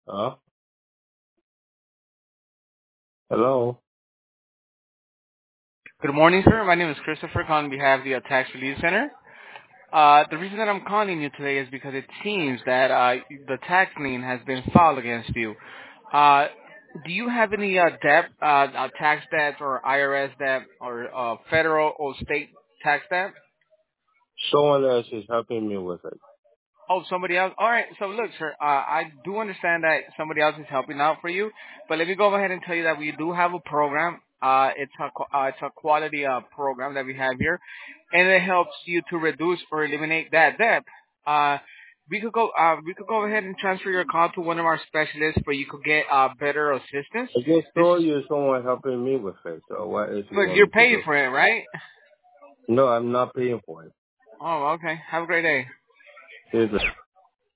Uh, Hello. Good morning, sir. My name is Christopher calling on behalf of the Tax Relief Center. The reason that I'm calling you today is because it seems that the tax lien has been filed against you. Uh, do you have any tax debt or IRS debt or federal or state tax debt? Someone else is helping me with it. Oh, somebody else. All right. So look, sir, I do understand that somebody else is helping out for you, but let me go ahead and tell you that we do have a program. It's a quality program that we have here, and it helps you to reduce or eliminate that debt. Uh, we could go ahead and transfer your call to one of our specialists, where you could get better assistance. I just This is told you someone helping me with it. So what else you look, want you're me to paying do? for it, right? No, I'm not paying for it. Oh, okay. Have a great day. Here's the